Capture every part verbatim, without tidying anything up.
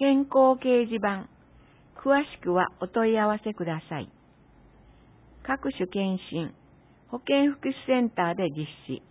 健康掲示板、詳しくはお問い合わせください。各種検診、保健福祉センターで実施。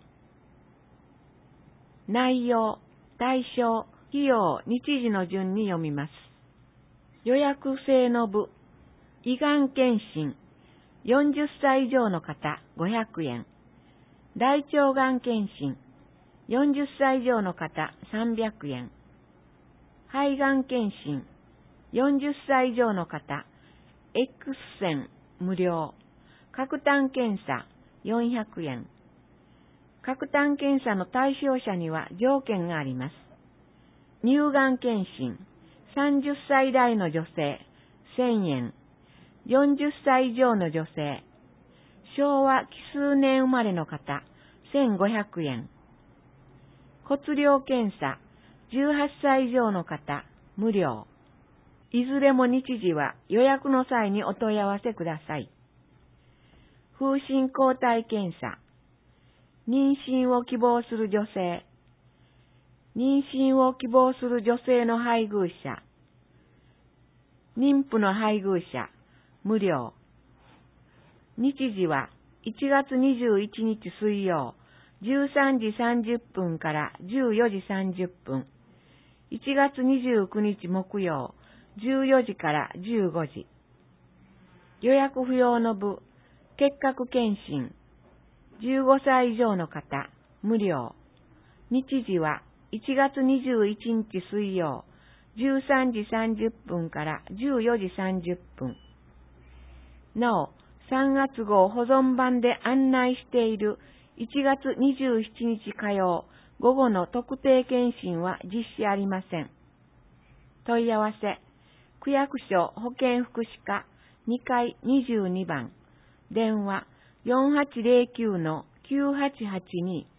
内容、対象、費用、日時の順に読みます。予約制の部、胃がん検診、よんじゅっさい以上の方ごひゃくえん。大腸がん検診、よんじゅっさい以上の方さんびゃくえん。肺がん検診、よんじゅっさい以上の方、X 線無料。角炭検査よんひゃくえん。角炭検査の対象者には条件があります。乳がん検診、さんじゅっさい代の女性せんえん。よんじゅっさい以上の女性、昭和奇数年生まれの方せんごひゃくえん。骨量検査、じゅうはっさい以上の方無料。いずれも日時は予約の際にお問い合わせください。風疹抗体検査、妊娠を希望する女性、妊娠を希望する女性の配偶者、妊婦の配偶者、無料。日時はいちがつにじゅういちにち水曜、じゅうさんじさんじゅっぷんからじゅうよじさんじゅっぷん。いちがつにじゅうくにち木曜、じゅうよじからじゅうごじ。予約不要の部、結核検診、じゅうごさい以上の方、無料。日時はいちがつにじゅういちにち水曜、じゅうさんじさんじゅっぷんからじゅうよじさんじゅっぷん。なお、さんがつ号保存版で案内しているいちがつにじゅうしちにち火曜午後の特定検診は実施ありません。問い合わせ、区役所保健福祉課にかいにじゅうにばん、電話 よんはちゼロきゅうのきゅうはちはちに